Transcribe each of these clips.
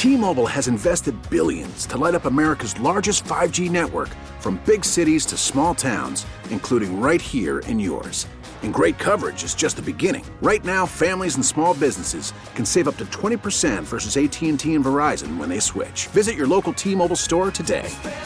T-Mobile has invested billions to light up America's largest 5G network, from big cities to small towns, including right here in yours. And great coverage is just the beginning. Right now, families and small businesses can save up to 20% versus AT&T and Verizon when they switch. Visit your local T-Mobile store today.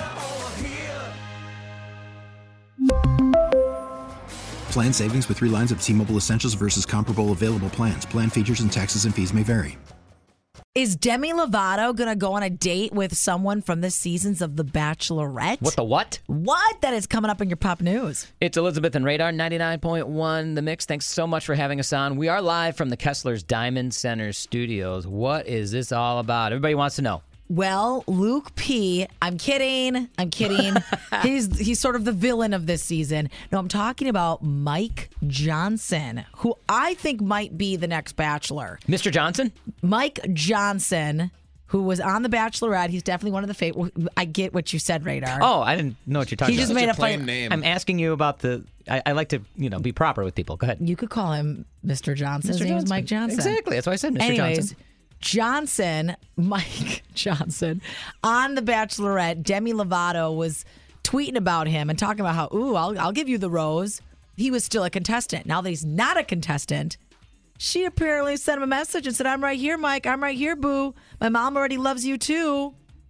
Plan savings with 3 lines of T-Mobile Essentials versus comparable available plans. Plan features and taxes and fees may vary. Is Demi Lovato going to go on a date with someone from the seasons of The Bachelorette? What the what? What? That is coming up in your pop news. It's Elizabeth and Radar 99.1 The Mix. Thanks so much for having us on. We are live from the Kessler's Diamond Center studios. What is this all about? Everybody wants to know. Well, Luke P. I'm kidding. He's sort of the villain of this season. No, I'm talking about Mike Johnson, who I think might be the next Bachelor. Mr. Johnson? Mike Johnson, who was on The Bachelorette. He's definitely one of the favorite. I get what you said, Radar. Oh, I didn't know what you're talking He about. just made a plain name. I'm asking you about the... I like to, be proper with people. Go ahead. You could call him Mr. Johnson. His Mr. name was Johnson. Mike Johnson. Exactly. That's why I said Mr. Johnson. Mike Johnson, on The Bachelorette, Demi Lovato was tweeting about him and talking about how, I'll give you the rose. He was still a contestant. Now that he's not a contestant, she apparently sent him a message and said, I'm right here, Mike. I'm right here, boo. My mom already loves you, too.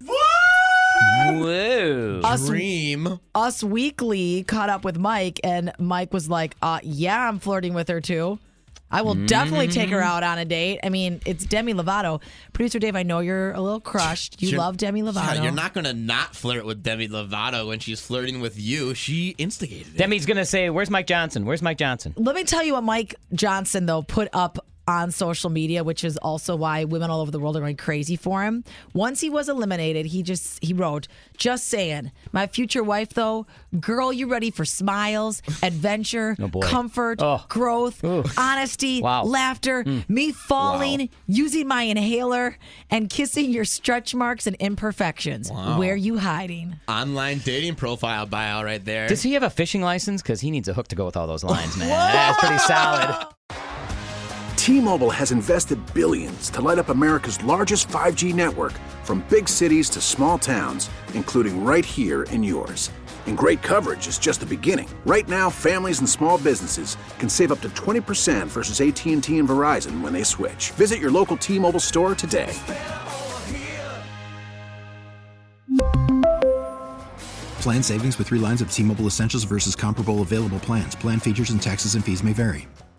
Whoa. Dream. Us Weekly caught up with Mike, and Mike was like, yeah, I'm flirting with her, too. I will definitely take her out on a date. I mean, it's Demi Lovato. Producer Dave, I know you're a little crushed. You love Demi Lovato. Yeah, you're not going to not flirt with Demi Lovato when she's flirting with you. She instigated it. Demi's going to say, where's Mike Johnson? Where's Mike Johnson? Let me tell you what Mike Johnson, though, put up on social media, which is also why women all over the world are going crazy for him. Once he was eliminated, he wrote, just saying, my future wife, though, girl, you ready for smiles, adventure, comfort, growth, honesty, laughter, me falling, using my inhaler, and kissing your stretch marks and imperfections. Wow. Where you hiding? Online dating profile bio right there. Does he have a fishing license? Because he needs a hook to go with all those lines, man. That's pretty solid. T-Mobile has invested billions to light up America's largest 5G network, from big cities to small towns, including right here in yours. And great coverage is just the beginning. Right now, families and small businesses can save up to 20% versus AT&T and Verizon when they switch. Visit your local T-Mobile store today. Plan savings with 3 lines of T-Mobile Essentials versus comparable available plans. Plan features and taxes and fees may vary.